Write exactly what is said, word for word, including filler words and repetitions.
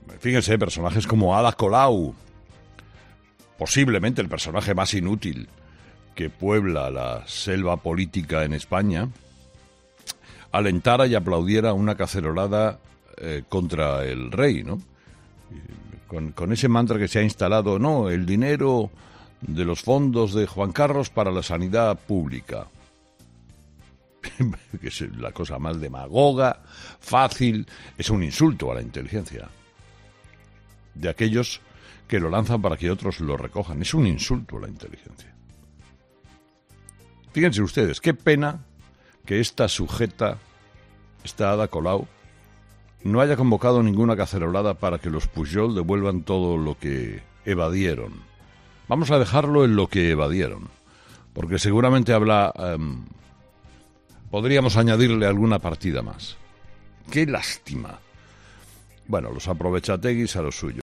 Fíjense, personajes como Ada Colau, posiblemente el personaje más inútil que puebla la selva política en España, alentara y aplaudiera una cacerolada eh, contra el rey, ¿no? Con, con ese mantra que se ha instalado, no, el dinero de los fondos de Juan Carlos para la sanidad pública. Que es la cosa más demagoga, fácil, es un insulto a la inteligencia de aquellos que lo lanzan para que otros lo recojan. Es un insulto a la inteligencia. Fíjense ustedes, qué pena que esta sujeta, esta Ada Colau, no haya convocado ninguna cacerolada para que los Pujol devuelvan todo lo que evadieron. Vamos a dejarlo en lo que evadieron, porque seguramente habla... Um, podríamos añadirle alguna partida más. ¡Qué lástima! Bueno, los aprovechateguis a lo suyo.